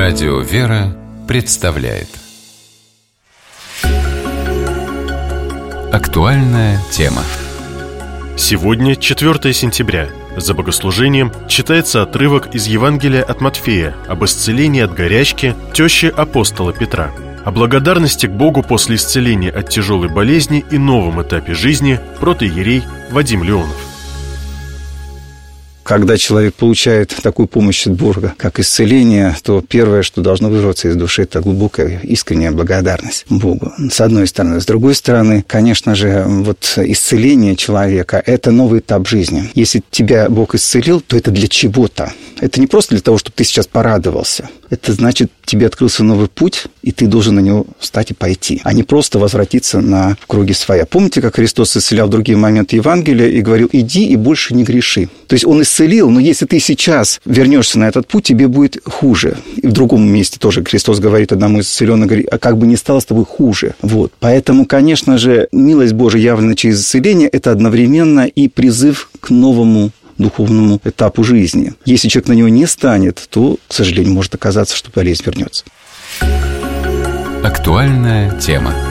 Радио «Вера» представляет актуальная тема. Сегодня 4 сентября. За богослужением читается отрывок из Евангелия от Матфея об исцелении от горячки тещи апостола Петра, о благодарности к Богу после исцеления от тяжелой болезни и новом этапе жизни протоиерей Вадим Леонов. Когда человек получает такую помощь от Бога, как исцеление, то первое, что должно вырваться из души, это глубокая, искренняя благодарность Богу. С одной стороны. С другой стороны, конечно же, вот исцеление человека – это новый этап жизни. Если тебя Бог исцелил, то это для чего-то. Это не просто для того, чтобы ты сейчас порадовался. Это значит, тебе открылся новый путь, и ты должен на него встать и пойти, а не просто возвратиться на круги своя. Помните, как Христос исцелял в другие моменты Евангелия и говорил: «Иди и больше не греши». То есть Он исцелил, но если ты сейчас вернешься на этот путь, тебе будет хуже. И в другом месте тоже Христос говорит одному из исцеленных, говорит: «А как бы ни стало с тобой хуже». Вот. Поэтому, конечно же, милость Божия, явленная через исцеление, это одновременно и призыв к новому духовному этапу жизни. Если человек на него не станет, то, к сожалению, может оказаться, что болезнь вернется. Актуальная тема.